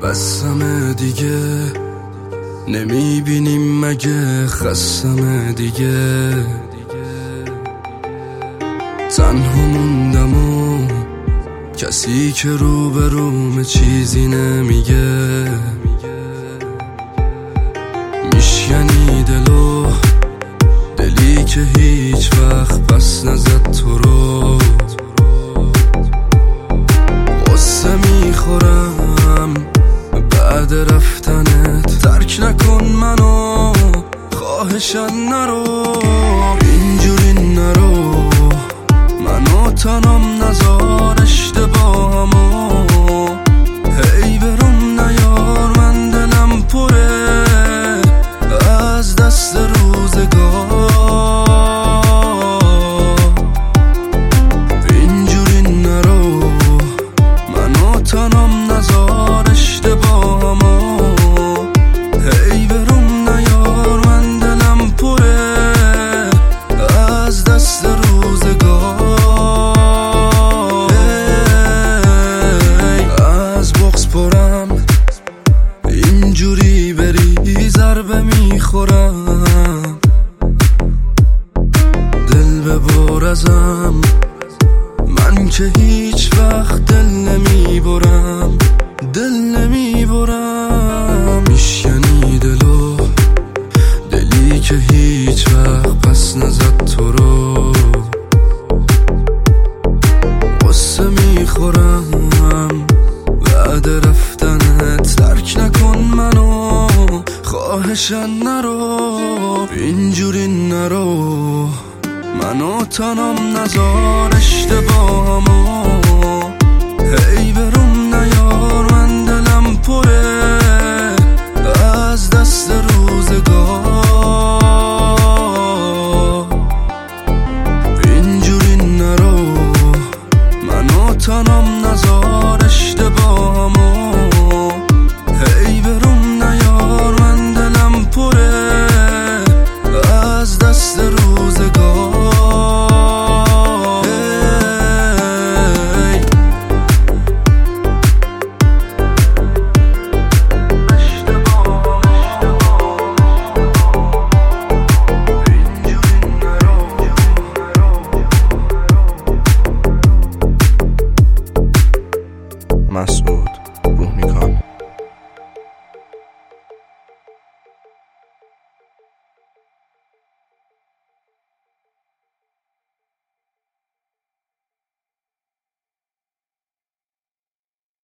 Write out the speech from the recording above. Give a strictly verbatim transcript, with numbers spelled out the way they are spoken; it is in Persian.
بسمه دیگه، نمیبینیم مگه خستمه دیگه. تنها موندم و کسی که روبرومه چیزی نمیگه. میشکنی دلو، دلی که هیچ وقت پس نزد تو رو. غصه میخورم بعد رفتنت، ترک نکن منو خواهشن نرو. اینجوری نرو، منو تنم نزار اشتباهمو. هی برم نیار، من دلم پره از دست روزگار. اینجوری نرو، منو تنم نزار اشتباهمو. هی برم نیار، من دلم پره از دست روزگار. از بغض پرم، اینجوری بری ضربه میخورم. دل ببر ازم، من که هیچ وقت دل نمیبرم، دل نمیبرم. میشکنی دلو، دلی که هیچ وقت پس نزد تو رو. غصه میخورم بعد رفتنت، ترک نکن منو خواهشن نرو. اینجوری نرو، منو تنم نزار اشتباهمو. هی برم نیار، من دلم پره از دست روزگار. اینجوری نرو، منو تنم نزار اشتباهمو. هی برم نیار، من دلم پره از دست روزگار. مسعود روح میکن.